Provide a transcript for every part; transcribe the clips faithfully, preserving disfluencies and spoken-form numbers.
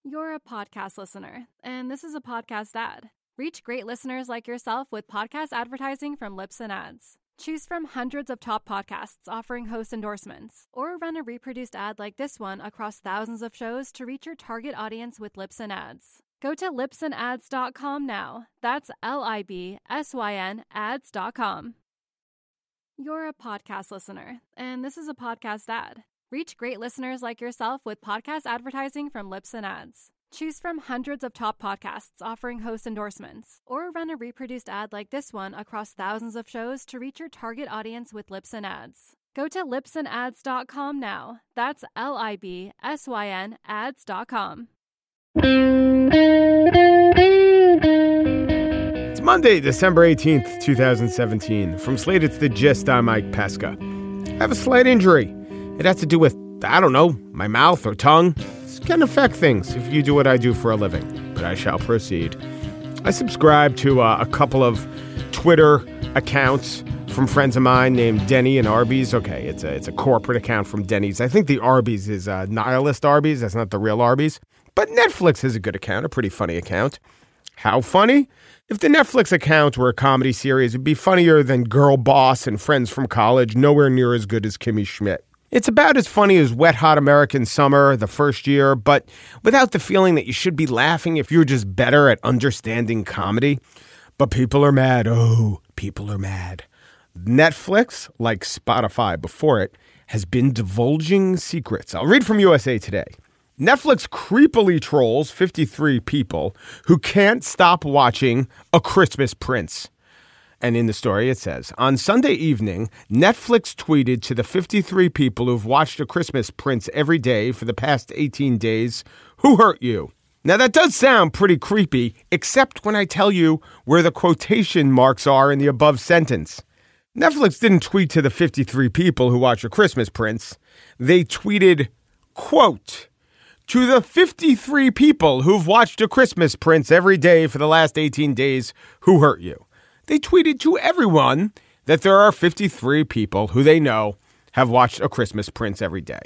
You're a podcast listener, and this is a podcast ad. Reach great listeners like yourself with podcast advertising from Libsyn Ads. Choose from hundreds of top podcasts offering host endorsements, or run a reproduced ad like this one across thousands of shows to reach your target audience with Libsyn Ads. Go to libsyn ads dot com now. That's L I B S Y N ads dot com. You're a podcast listener, and this is a podcast ad. Reach great listeners like yourself with podcast advertising from Libsyn Ads. Choose from hundreds of top podcasts offering host endorsements, or run a reproduced ad like this one across thousands of shows to reach your target audience with Libsyn Ads. Go to libsyn ads dot com now. That's L I B S Y N ads dot com. It's Monday, December eighteenth, twenty seventeen. From Slate, it's The Gist. I'm Mike Pesca. I have a slight injury. It has to do with, I don't know, my mouth or tongue. This can affect things if you do what I do for a living, but I shall proceed. I subscribe to uh, a couple of Twitter accounts from friends of mine named Denny and Arby's. Okay, it's a, it's a corporate account from Denny's. I think the Arby's is uh, Nihilist Arby's. That's not the real Arby's. But Netflix has a good account, a pretty funny account. How funny? If the Netflix account were a comedy series, it'd be funnier than Girl Boss and Friends from College, nowhere near as good as Kimmy Schmidt. It's about as funny as Wet Hot American Summer the first year, but without the feeling that you should be laughing if you're just better at understanding comedy. But people are mad. Oh, people are mad. Netflix, like Spotify before it, has been divulging secrets. I'll read from U S A Today. Netflix creepily trolls fifty-three people who can't stop watching A Christmas Prince. And in the story, it says, on Sunday evening, Netflix tweeted to the fifty-three people who've watched A Christmas Prince every day for the past eighteen days, who hurt you? Now, that does sound pretty creepy, except when I tell you where the quotation marks are in the above sentence. Netflix didn't tweet to the fifty-three people who watch A Christmas Prince. They tweeted, quote, to the fifty-three people who've watched A Christmas Prince every day for the last eighteen days, who hurt you? They tweeted to everyone that there are fifty-three people who they know have watched A Christmas Prince every day.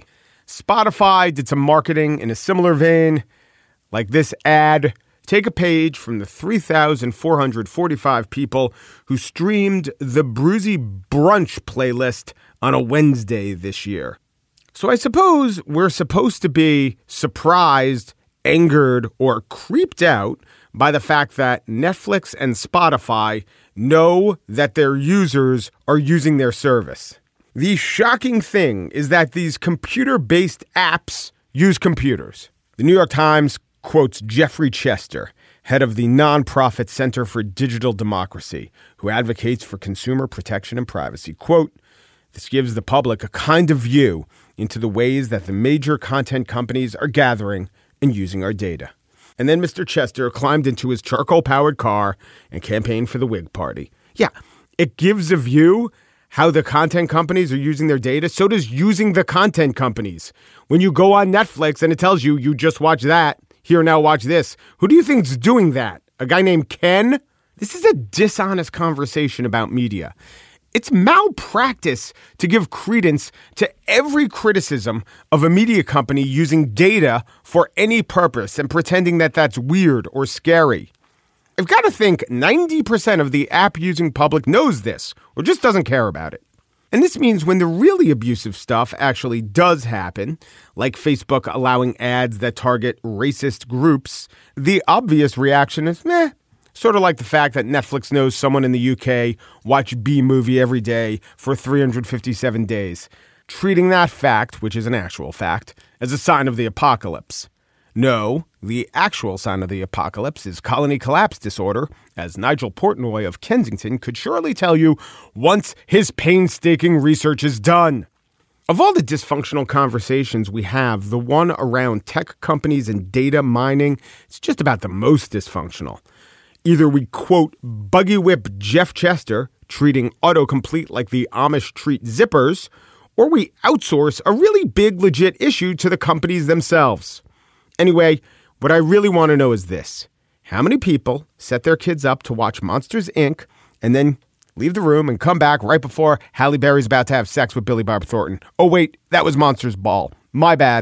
Spotify did some marketing in a similar vein, like this ad. Take a page from the three thousand four hundred forty-five people who streamed the Bruzy Brunch playlist on a Wednesday this year. So I suppose we're supposed to be surprised, angered, or creeped out by the fact that Netflix and Spotify know that their users are using their service. The shocking thing is that these computer-based apps use computers. The New York Times quotes Jeffrey Chester, head of the nonprofit Center for Digital Democracy, who advocates for consumer protection and privacy. Quote, this gives the public a kind of view into the ways that the major content companies are gathering and using our data. And then Mister Chester climbed into his charcoal-powered car and campaigned for the Whig Party. Yeah, it gives a view how the content companies are using their data. So does using the content companies. When you go on Netflix and it tells you, you just watch that, here now watch this. Who do you think is doing that? A guy named Ken? This is a dishonest conversation about media. It's malpractice to give credence to every criticism of a media company using data for any purpose and pretending that that's weird or scary. I've got to think ninety percent of the app-using public knows this or just doesn't care about it. And this means when the really abusive stuff actually does happen, like Facebook allowing ads that target racist groups, the obvious reaction is, meh. Sort of like the fact that Netflix knows someone in the U K watched B-movie every day for three hundred fifty-seven days, treating that fact, which is an actual fact, as a sign of the apocalypse. No, the actual sign of the apocalypse is colony collapse disorder, as Nigel Portnoy of Kensington could surely tell you once his painstaking research is done. Of all the dysfunctional conversations we have, the one around tech companies and data mining, it's just about the most dysfunctional. Either we quote buggy whip Jeff Chester, treating autocomplete like the Amish treat zippers, or we outsource a really big legit issue to the companies themselves. Anyway, what I really want to know is this. How many people set their kids up to watch Monsters, Incorporated and then leave the room and come back right before Halle Berry's about to have sex with Billy Bob Thornton? Oh, wait, that was Monsters Ball. My bad.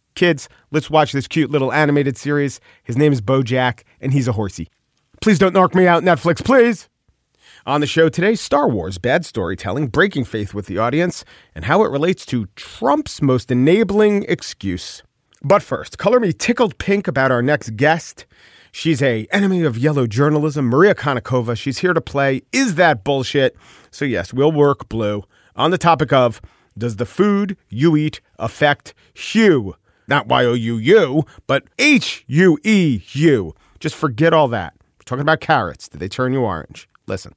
Kids, let's watch this cute little animated series. His name is BoJack, and he's a horsey. Please don't knock me out, Netflix, please. On the show today, Star Wars, bad storytelling, breaking faith with the audience, and how it relates to Trump's most enabling excuse. But first, color me tickled pink about our next guest. She's a enemy of yellow journalism, Maria Konnikova. She's here to play Is That Bullshit? So yes, we'll work blue on the topic of, does the food you eat affect hue? Not Y O U U, but H U E U. Just forget all that. We're talking about carrots. Did they turn you orange? Listen.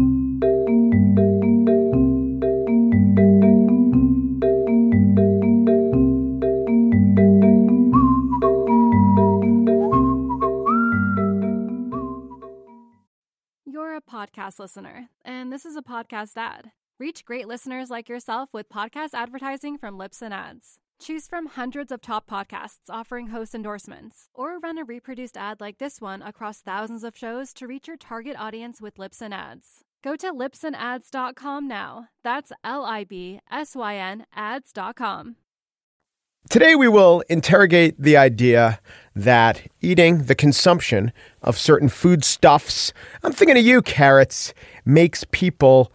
You're a podcast listener, and this is a podcast ad. Reach great listeners like yourself with podcast advertising from Libsyn Ads. Choose from hundreds of top podcasts offering host endorsements, or run a reproduced ad like this one across thousands of shows to reach your target audience with Libsyn Ads. Go to libsyn ads dot com now. That's L I B S Y N ads dot com. Today we will interrogate the idea that eating, the consumption of certain foodstuffs, I'm thinking of you, carrots, makes people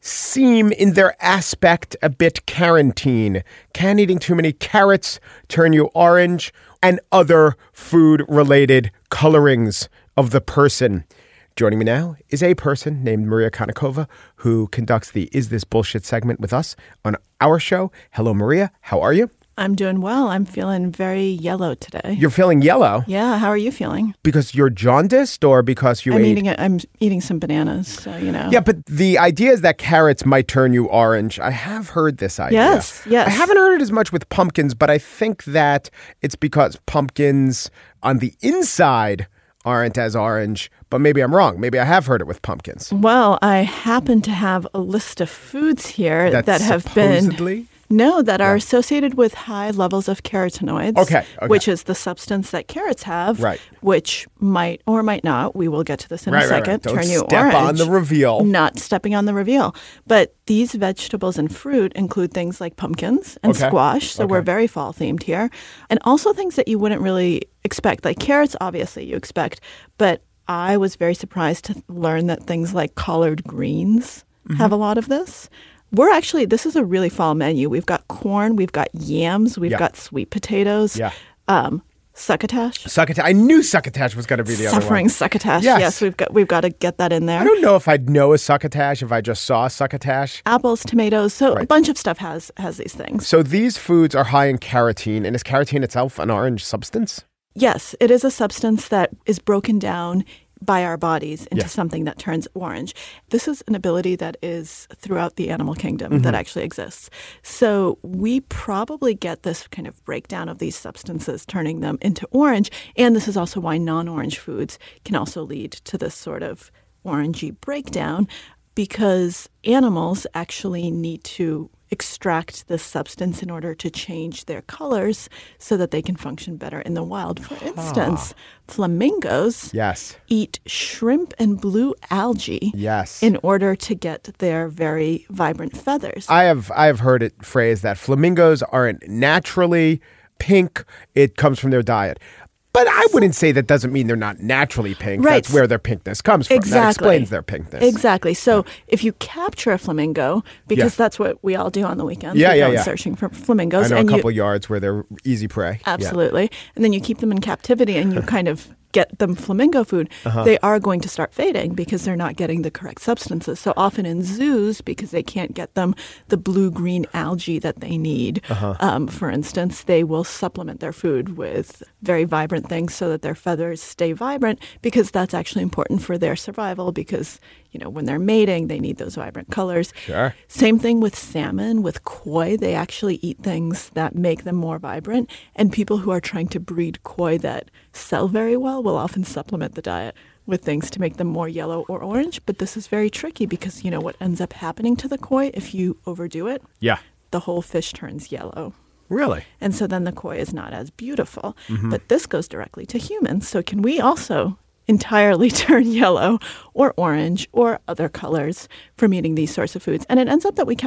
seem in their aspect a bit quarantine. Can eating too many carrots turn you orange? And other food-related colorings of the person. Joining me now is a person named Maria Konnikova who conducts the Is This Bullshit segment with us on our show. Hello, Maria. How are you? I'm doing well. I'm feeling very yellow today. You're feeling yellow? Yeah. How are you feeling? Because you're jaundiced or because you I'm ate... eating a, I'm eating some bananas, so you know. Yeah, but the idea is that carrots might turn you orange. I have heard this idea. Yes, yes. I haven't heard it as much with pumpkins, but I think that it's because pumpkins on the inside aren't as orange, but maybe I'm wrong. Maybe I have heard it with pumpkins. Well, I happen to have a list of foods here That's that have supposedly... been... No, that are associated with high levels of carotenoids, okay, okay. which is the substance that carrots have, right. which might or might not, we will get to this in right, a second, right, right. Don't turn you step orange. on the reveal. Not stepping on the reveal. But these vegetables and fruit include things like pumpkins and okay. squash, so okay. we're very fall-themed here, and also things that you wouldn't really expect, like carrots, obviously you expect, but I was very surprised to learn that things like collard greens mm-hmm. have a lot of this. We're actually, this is a really fall menu. We've got corn, we've got yams, we've yeah. got sweet potatoes, yeah. um, succotash. Succotash. I knew succotash was going to be the Suffering other one. succotash. Yes. yes, we've got we've got to get that in there. I don't know if I'd know a succotash if I just saw a succotash. Apples, tomatoes, so right. a bunch of stuff has has these things. So these foods are high in carotene, and is carotene itself an orange substance? Yes, it is a substance that is broken down by our bodies into yeah. something that turns orange. This is an ability that is throughout the animal kingdom mm-hmm. that actually exists. So we probably get this kind of breakdown of these substances, turning them into orange. And this is also why non-orange foods can also lead to this sort of orangey breakdown, because animals actually need to extract this substance in order to change their colors so that they can function better in the wild. For instance, huh. flamingos yes. eat shrimp and blue algae yes. in order to get their very vibrant feathers. I have I have heard it phrased that flamingos aren't naturally pink. It comes from their diet. But I wouldn't say that doesn't mean they're not naturally pink. Right. That's where their pinkness comes from. Exactly. That explains their pinkness. Exactly. So if you capture a flamingo, because yeah. that's what we all do on the weekends, yeah, we yeah, go yeah. searching for flamingos. I know and a couple you, yards where they're easy prey. Absolutely. Yeah. And then you keep them in captivity and you kind of get them flamingo food, uh-huh. they are going to start fading because they're not getting the correct substances. So often in zoos, because they can't get them the blue-green algae that they need, uh-huh. um, for instance, they will supplement their food with very vibrant things so that their feathers stay vibrant, because that's actually important for their survival, because, you know, when they're mating, they need those vibrant colors. Sure. Same thing with salmon, with koi. They actually eat things that make them more vibrant. And people who are trying to breed koi that sell very well will often supplement the diet with things to make them more yellow or orange. But this is very tricky because, you know, what ends up happening to the koi if you overdo it? Yeah. The whole fish turns yellow. Really? And so then the koi is not as beautiful. Mm-hmm. But this goes directly to humans. So can we also entirely turn yellow or orange or other colors from eating these sorts of foods? And it ends up that we can.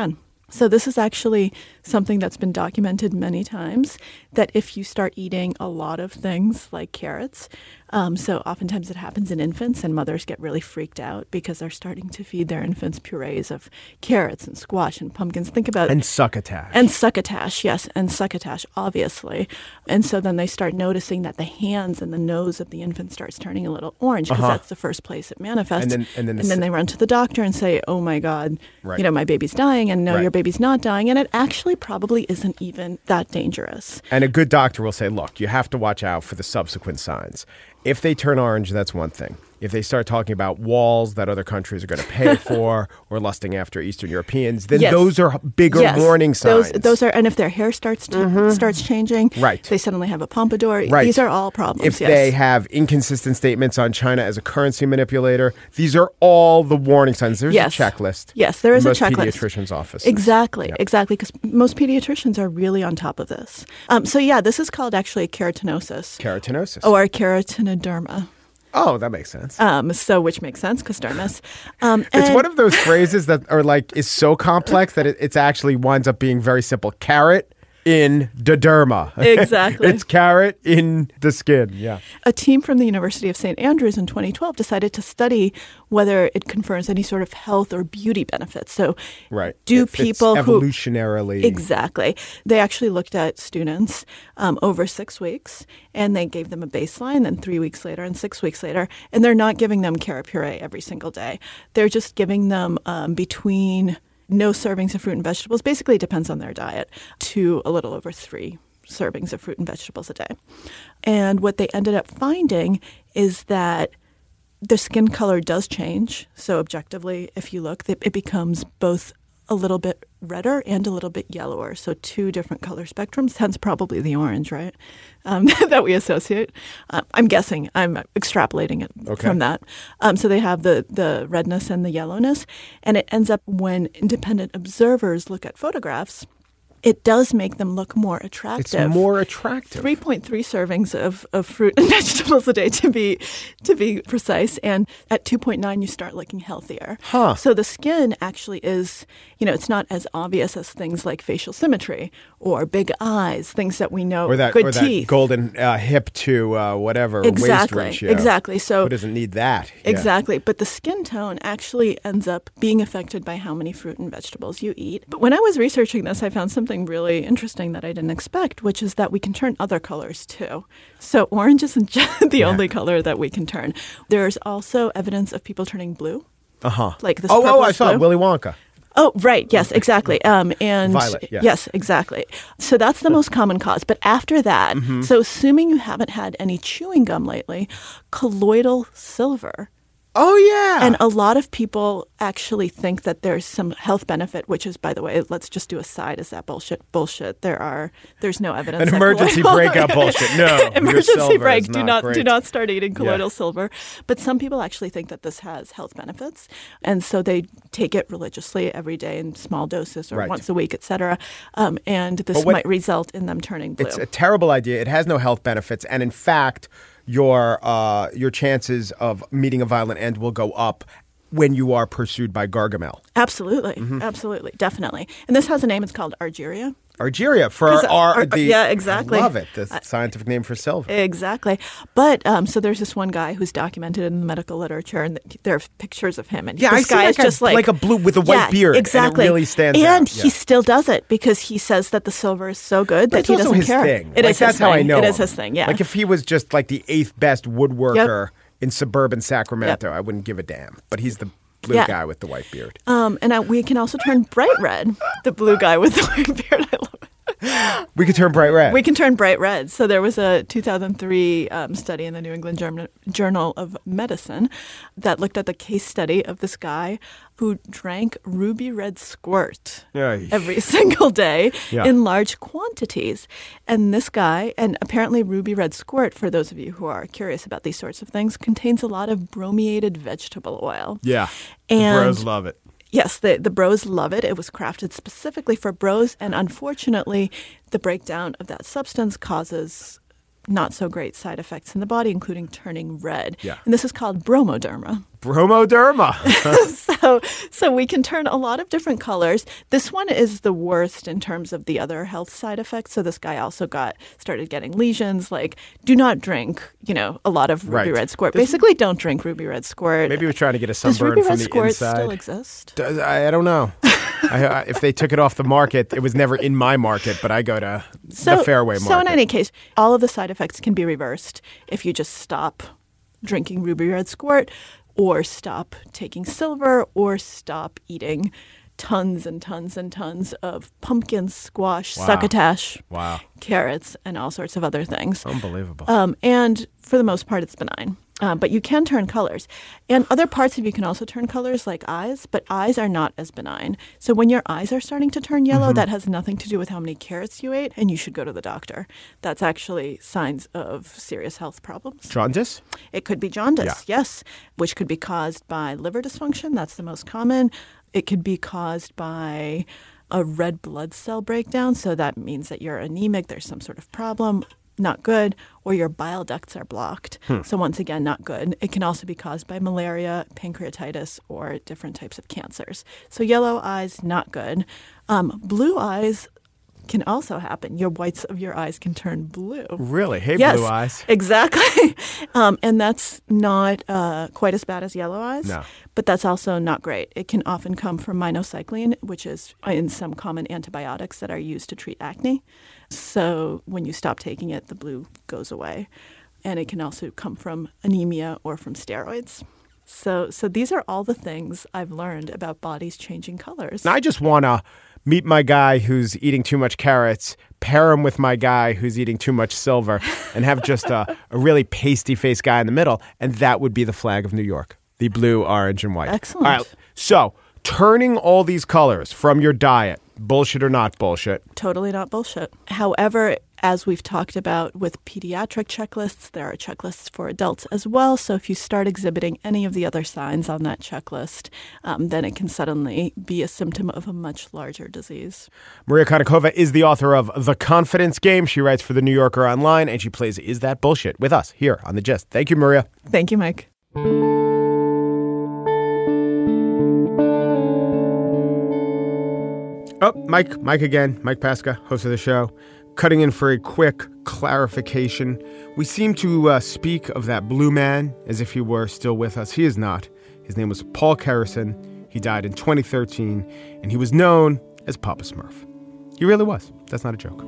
So this is actually something that's been documented many times, that if you start eating a lot of things like carrots, um, so oftentimes it happens in infants, and mothers get really freaked out because they're starting to feed their infants purees of carrots and squash and pumpkins. Think about And succotash. And succotash, yes, and succotash, obviously. And so then they start noticing that the hands and the nose of the infant starts turning a little orange, because Uh-huh. that's the first place it manifests. And then- and then the and then s- they run to the doctor and say, oh my God, Right. you know, my baby's dying, and no, Right. your baby's not dying. And it actually probably isn't even that dangerous. And a good doctor will say, look, you have to watch out for the subsequent signs. If they turn orange, that's one thing. If they start talking about walls that other countries are going to pay for, or lusting after Eastern Europeans, then Yes. those are bigger Yes, warning signs. Those, those are, and if their hair starts to, starts changing, Right. they suddenly have a pompadour. Right. These are all problems. If yes. they have inconsistent statements on China as a currency manipulator, these are all the warning signs. There's Yes. a checklist. Yes, there is Most a checklist. pediatricians' offices. Exactly, Yeah. exactly, because most pediatricians are really on top of this. Um, so yeah, this is called actually keratinosis, Keratinosis. or keratinoderma. Oh, that makes sense. Um, so which makes sense because dermis. Um, It's and- one of those phrases that are like is so complex that it it's actually winds up being very simple. Carrot in the derma. Exactly. It's carrot in the skin. Yeah. A team from the University of Saint Andrews in twenty twelve decided to study whether it confers any sort of health or beauty benefits. So, Right. do It fits people who evolutionarily Exactly. They actually looked at students um, over six weeks, and they gave them a baseline, then three weeks later and six weeks later, and they're not giving them carrot puree every single day. They're just giving them um, between no servings of fruit and vegetables, basically it depends on their diet, to a little over three servings of fruit and vegetables a day. And what they ended up finding is that the skin color does change. So objectively, if you look, it it becomes both a little bit redder and a little bit yellower. So two different color spectrums, hence probably the orange, right, um, that we associate. Uh, I'm guessing. I'm extrapolating it Okay. from that. Um, so they have the, the redness and the yellowness. And it ends up when independent observers look at photographs, it does make them look more attractive. It's more attractive. three point three servings of, of fruit and vegetables a day, to be to be precise. And at two point nine, you start looking healthier. Huh. So the skin actually is, you know, it's not as obvious as things like facial symmetry or big eyes, things that we know, Or that, good or that teeth. golden uh, hip to uh, whatever Exactly, waist ratio. exactly. So Who doesn't need that? Yeah. Exactly. But the skin tone actually ends up being affected by how many fruit and vegetables you eat. But when I was researching this, I found something really interesting that I didn't expect, which is that we can turn other colors too. So orange isn't just the Yeah. only color that we can turn. There's also evidence of people turning blue. Uh-huh. Like this Oh, oh, I purplish saw it. blue. Willy Wonka. Oh, right. Yes, exactly. Um, and Violet, yeah. yes, exactly. So that's the most common cause. But after that, Mm-hmm. so assuming you haven't had any chewing gum lately, colloidal silver. Oh, yeah. And a lot of people actually think that there's some health benefit, which is, by the way, let's just do a side. Is that bullshit? Bullshit. There are, there's no evidence. An that emergency colloidal- breakup bullshit. No, your emergency silver break. is Do not not do great. not start eating colloidal Yeah. silver. But some people actually think that this has health benefits, and so they take it religiously every day in small doses or Right. once a week, et cetera. Um, and this But what- might result in them turning blue. It's a terrible idea. It has no health benefits, and in fact, your uh, your chances of meeting a violent end will go up when you are pursued by Gargamel. Absolutely, Mm-hmm. absolutely, definitely. And this has a name. It's called Argyria. Argyria for 'Cause, our, uh, the yeah, exactly. I love it. The scientific name for silver. Exactly. But um, so there's this one guy who's documented in the medical literature, and there are pictures of him. And Yeah, this I see guy like is a- just like like a blue with a white yeah, beard, and it Exactly. really stands and out, he yeah. still does it because he says that the silver is so good But that it's he also doesn't his care. thing. It like, is that's his how thing. I know It is him. his thing. Yeah. Like if he was just like the eighth best woodworker in suburban Sacramento, I wouldn't give a damn. But he's the blue Yeah. guy with the white beard. um, and uh, we can also turn bright red. The blue guy with the white beard. I love it. We could turn bright red. We can turn bright red. So there was a two thousand three um, study in the New England German- Journal of Medicine that looked at the case study of this guy who drank ruby red squirt Yeah. every single day Yeah. in large quantities. And this guy, and apparently ruby red squirt, for those of you who are curious about these sorts of things, contains a lot of bromiated vegetable oil. Yeah. And the bros love it. Yes, the, the bros love it. It was crafted specifically for bros. And unfortunately, the breakdown of that substance causes not so great side effects in the body, including turning red. Yeah. And this is called bromoderma. Bromoderma. so so we can turn a lot of different colors. This one is the worst in terms of the other health side effects. So this guy also got started getting lesions. Like, do not drink, you know, a lot of ruby Right. red squirt. Does- Basically, don't drink ruby red squirt. Maybe he was trying to get a Does sunburn ruby from red the squirt inside. still exist? Does- I, I don't know. I, I, if they took it off the market, it was never in my market, but I go to So, the Fairway market. so in any case, all of the side effects can be reversed if you just stop drinking ruby red squirt, or stop taking silver, or stop eating tons and tons and tons of pumpkin, squash, Wow. succotash, Wow. carrots, and all sorts of other things. Unbelievable. Um, and for the most part, it's benign. Um, but you can turn colors. And other parts of you can also turn colors, like eyes, but eyes are not as benign. So when your eyes are starting to turn yellow, Mm-hmm. that has nothing to do with how many carrots you ate, and you should go to the doctor. That's actually signs of serious health problems. Jaundice? It could be jaundice, Yeah. yes, which could be caused by liver dysfunction. That's the most common. It could be caused by a red blood cell breakdown. So that means that you're anemic, there's some sort of problem. Not good, or your bile ducts are blocked. Hmm. So once again, not good. It can also be caused by malaria, pancreatitis, or different types of cancers. So yellow eyes, not good. Um, blue eyes can also happen. Your whites of your eyes can turn blue. Really? Hey, Yes, blue eyes. exactly. um, and that's not uh, quite as bad as yellow eyes, No. but that's also not great. It can often come from minocycline, which is in some common antibiotics that are used to treat acne. So when you stop taking it, the blue goes away. And it can also come from anemia or from steroids. So, so these are all the things I've learned about bodies changing colors. Now, I just want to meet my guy who's eating too much carrots, pair him with my guy who's eating too much silver, and have just a, a really pasty-faced guy in the middle, and that would be the flag of New York, the blue, orange, and white. Excellent. All right, so turning all these colors from your diet, bullshit or not bullshit? Totally not bullshit. However, as we've talked about with pediatric checklists, there are checklists for adults as well. So if you start exhibiting any of the other signs on that checklist, um, then it can suddenly be a symptom of a much larger disease. Maria Konnikova is the author of The Confidence Game. She writes for The New Yorker Online, and she plays Is That Bullshit with us here on The Gist. Thank you, Maria. Thank you, Mike. Oh, Mike, Mike again, Mike Pesca, host of the show, cutting in for a quick clarification. We seem to uh, speak of that blue man as if he were still with us. He is not. His name was Paul Kerrison. He died in twenty thirteen, and he was known as Papa Smurf. He really was. That's not a joke.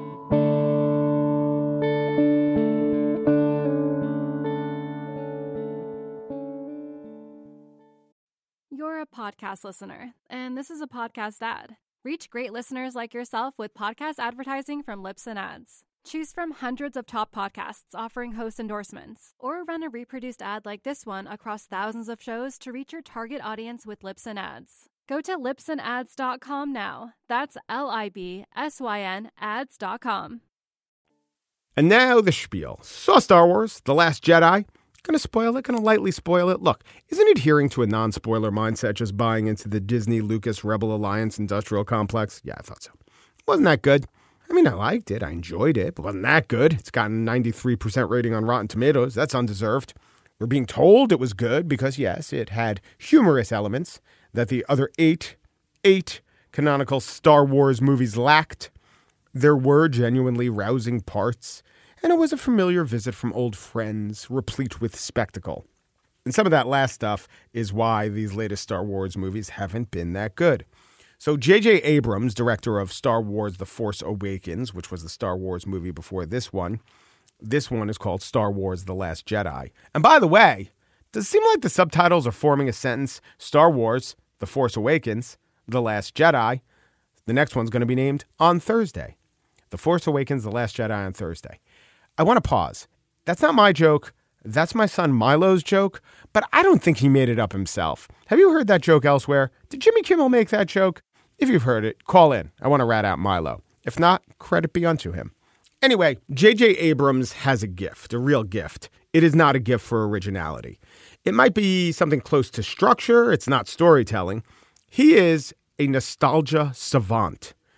You're a podcast listener, and this is a podcast ad. Reach great listeners like yourself with podcast advertising from Libsyn Ads. Choose from hundreds of top podcasts offering host endorsements, or run a reproduced ad like this one across thousands of shows to reach your target audience with Libsyn Ads. Go to libsyn ads dot com now. That's L I B S Y N ads dot com. And now the spiel. Saw Star Wars, The Last Jedi. Gonna spoil it, gonna lightly spoil it. Look, isn't adhering to a non-spoiler mindset just buying into the Disney Lucas Rebel Alliance industrial complex? Yeah, I thought so. Wasn't that good? I mean, I liked it, I enjoyed it, but wasn't that good? It's gotten a ninety-three percent rating on Rotten Tomatoes. That's undeserved. We're being told it was good because, yes, it had humorous elements that the other eight, eight canonical Star Wars movies lacked. There were genuinely rousing parts, and it was a familiar visit from old friends, replete with spectacle. And some of that last stuff is why these latest Star Wars movies haven't been that good. So J J Abrams, director of Star Wars The Force Awakens, which was the Star Wars movie before this one, this one is called Star Wars The Last Jedi. And by the way, does it seem like the subtitles are forming a sentence? Star Wars The Force Awakens, The Last Jedi. The next one's going to be named on Thursday. The Force Awakens, The Last Jedi on Thursday. I want to pause. That's not my joke. That's my son Milo's joke, but I don't think he made it up himself. Have you heard that joke elsewhere? Did Jimmy Kimmel make that joke? If you've heard it, call in. I want to rat out Milo. If not, credit be unto him. Anyway, J J Abrams has a gift, a real gift. It is not a gift for originality. It might be something close to structure. It's not storytelling. He is a nostalgia savant.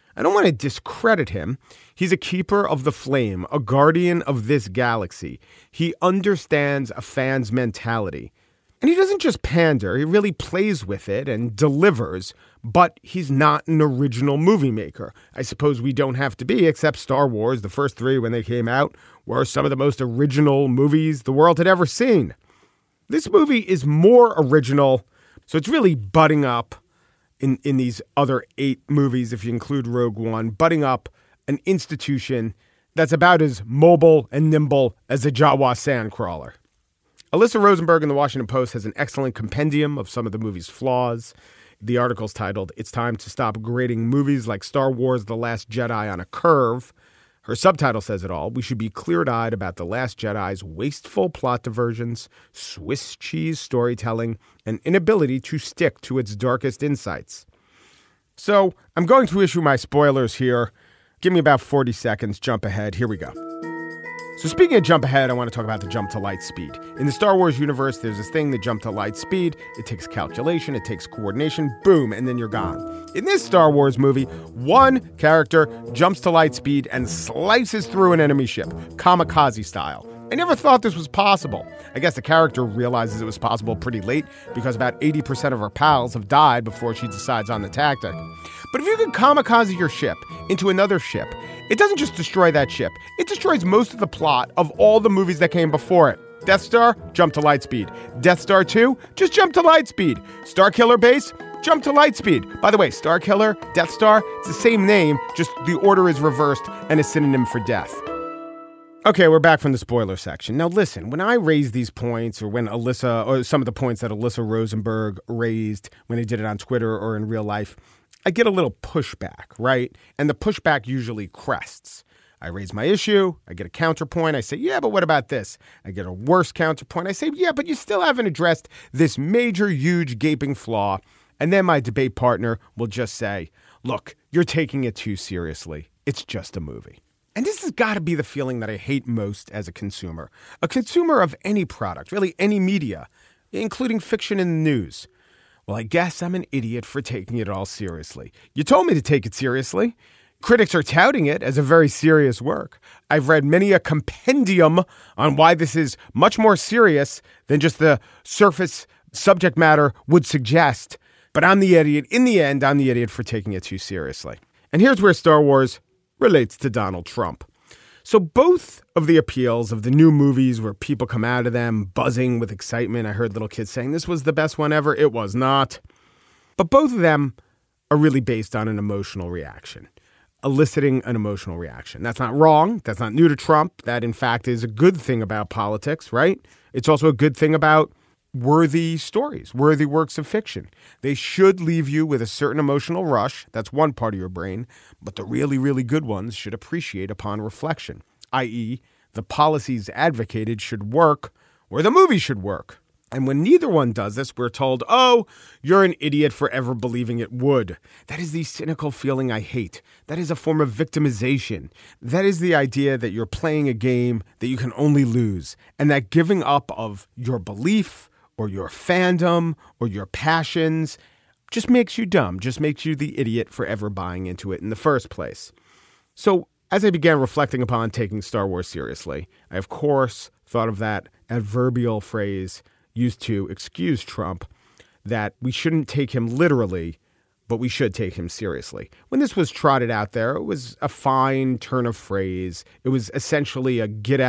I don't want to discredit him. He's a keeper of the flame, a guardian of this galaxy. He understands a fan's mentality. And he doesn't just pander, he really plays with it and delivers, but he's not an original movie maker. I suppose we don't have to be, except Star Wars, the first three when they came out, were some of the most original movies the world had ever seen. This movie is more original, so it's really butting up in, in these other eight movies, if you include Rogue One, butting up an institution that's about as mobile and nimble as a Jawa sandcrawler. Alyssa Rosenberg in The Washington Post has an excellent compendium of some of the movie's flaws. The article's titled, "It's Time to Stop Grading Movies Like Star Wars The Last Jedi on a Curve." Her subtitle says it all. We should be clear-eyed about The Last Jedi's wasteful plot diversions, Swiss cheese storytelling, and inability to stick to its darkest insights. So I'm going to issue my spoilers here. Give me about forty seconds. Jump ahead. Here we go. So speaking of jump ahead, I want to talk about the jump to light speed. In the Star Wars universe, there's this thing, the jump to light speed. It takes calculation, it takes coordination, boom, and then you're gone. In this Star Wars movie, one character jumps to light speed and slices through an enemy ship, kamikaze style. I never thought this was possible. I guess the character realizes it was possible pretty late because about eighty percent of her pals have died before she decides on the tactic. But if you can kamikaze your ship into another ship, it doesn't just destroy that ship. It destroys most of the plot of all the movies that came before it. Death Star, jump to light speed. Death Star two, just jump to light speed. Starkiller Base, jump to light speed. By the way, Starkiller, Death Star, it's the same name, just the order is reversed and a synonym for death. Okay, we're back from the spoiler section. Now listen, when I raise these points, or when Alyssa, or some of the points that Alyssa Rosenberg raised when he did it on Twitter or in real life, I get a little pushback, right? And the pushback usually crests. I raise my issue, I get a counterpoint, I say, yeah, but what about this? I get a worse counterpoint, I say, yeah, but you still haven't addressed this major, huge, gaping flaw. And then my debate partner will just say, look, you're taking it too seriously. It's just a movie. And this has got to be the feeling that I hate most as a consumer. A consumer of any product, really any media, including fiction and the news. Well, I guess I'm an idiot for taking it all seriously. You told me to take it seriously. Critics are touting it as a very serious work. I've read many a compendium on why this is much more serious than just the surface subject matter would suggest. But I'm the idiot. In the end, I'm the idiot for taking it too seriously. And here's where Star Wars relates to Donald Trump. So both of the appeals of the new movies where people come out of them buzzing with excitement. I heard little kids saying this was the best one ever. It was not. But both of them are really based on an emotional reaction, eliciting an emotional reaction. That's not wrong. That's not new to Trump. That, in fact, is a good thing about politics, right? It's also a good thing about worthy stories, worthy works of fiction. They should leave you with a certain emotional rush. That's one part of your brain. But the really, really good ones should appreciate upon reflection, that is, the policies advocated should work or the movie should work. And when neither one does this, we're told, oh, you're an idiot for ever believing it would. That is the cynical feeling I hate. That is a form of victimization. That is the idea that you're playing a game that you can only lose, and that giving up of your belief or your fandom or your passions just makes you dumb, just makes you the idiot for ever buying into it in the first place. So as I began reflecting upon taking Star Wars seriously, I, of course, thought of that adverbial phrase used to excuse Trump, that we shouldn't take him literally, but we should take him seriously. When this was trotted out there, it was a fine turn of phrase. It was essentially a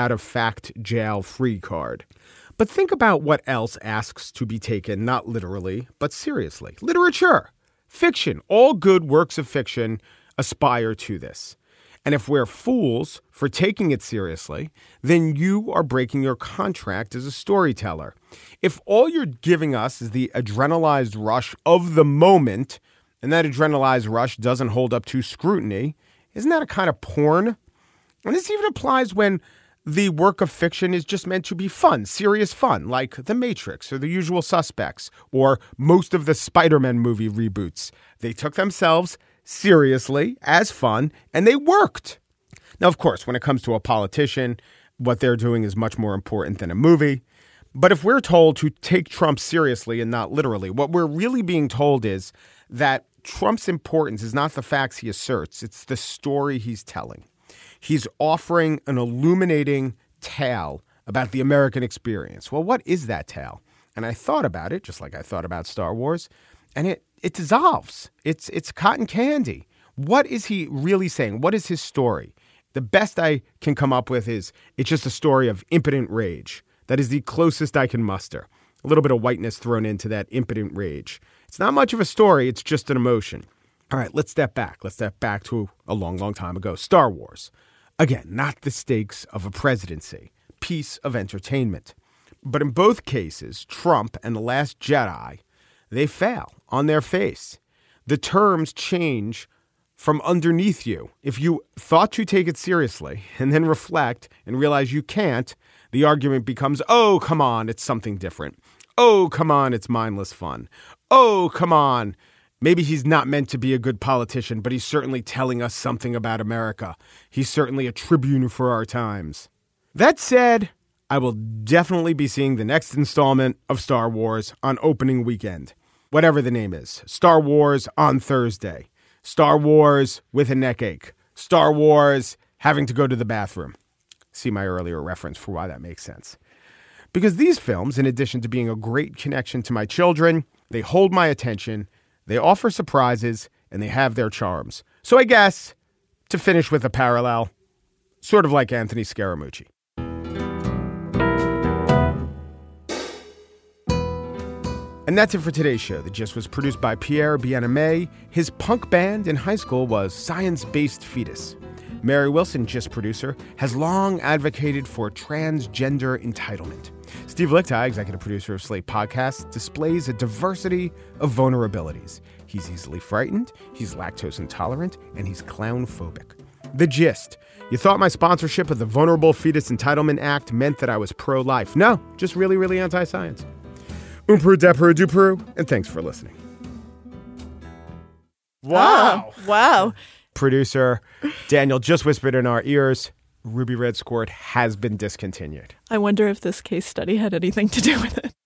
get-out-of-fact-jail-free card. But think about what else asks to be taken not literally, but seriously. Literature, fiction, all good works of fiction aspire to this. And if we're fools for taking it seriously, then you are breaking your contract as a storyteller. If all you're giving us is the adrenalized rush of the moment, and that adrenalized rush doesn't hold up to scrutiny, isn't that a kind of porn? And this even applies when the work of fiction is just meant to be fun, serious fun, like The Matrix or The Usual Suspects, or most of the Spider-Man movie reboots. They took themselves seriously as fun, and they worked. Now, of course, when it comes to a politician, what they're doing is much more important than a movie. But if we're told to take Trump seriously and not literally, what we're really being told is that Trump's importance is not the facts he asserts, it's the story he's telling. He's offering an illuminating tale about the American experience. Well, what is that tale? And I thought about it, just like I thought about Star Wars, and it, it dissolves. It's, it's cotton candy. What is he really saying? What is his story? The best I can come up with is it's just a story of impotent rage. That is the closest I can muster. A little bit of whiteness thrown into that impotent rage. It's not much of a story. It's just an emotion. All right, let's step back. Let's step back to a long, long time ago. Star Wars. Again, not the stakes of a presidency. Piece of entertainment. But in both cases, Trump and The Last Jedi, they fail on their face. The terms change from underneath you. If you thought to take it seriously and then reflect and realize you can't, the argument becomes, oh, come on, it's something different. Oh, come on, it's mindless fun. Oh, come on. Maybe he's not meant to be a good politician, but he's certainly telling us something about America. He's certainly a tribune for our times. That said, I will definitely be seeing the next installment of Star Wars on opening weekend. Whatever the name is. Star Wars on Thursday. Star Wars with a neck ache. Star Wars having to go to the bathroom. See my earlier reference for why that makes sense. Because these films, in addition to being a great connection to my children, they hold my attention, they offer surprises, and they have their charms. So I guess, to finish with a parallel, sort of like Anthony Scaramucci. And that's it for today's show. The Gist was produced by Pierre Bien-Aimé. His punk band in high school was Science-Based Fetus. Mary Wilson, Gist producer, has long advocated for transgender entitlement. Steve Lickteig, executive producer of Slate Podcasts, displays a diversity of vulnerabilities. He's easily frightened, he's lactose intolerant, and he's clown-phobic. The Gist. You thought my sponsorship of the Vulnerable Fetus Entitlement Act meant that I was pro-life. No, just really, really anti-science. Oomperu, deperu, duperu, and thanks for listening. Wow. Oh, wow. Producer Daniel just whispered in our ears, Ruby Red Squirt has been discontinued. I wonder if this case study had anything to do with it.